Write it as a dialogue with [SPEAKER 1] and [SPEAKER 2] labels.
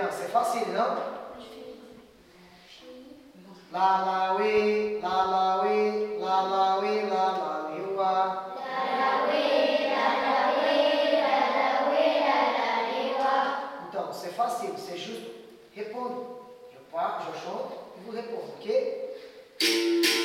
[SPEAKER 1] Bien, c'est facile, non? La la oui, la la oui, la la oui, la la oui, wa. Donc, c'est facile, c'est juste répondre. Je parle, je chante, et vous répondez, ok?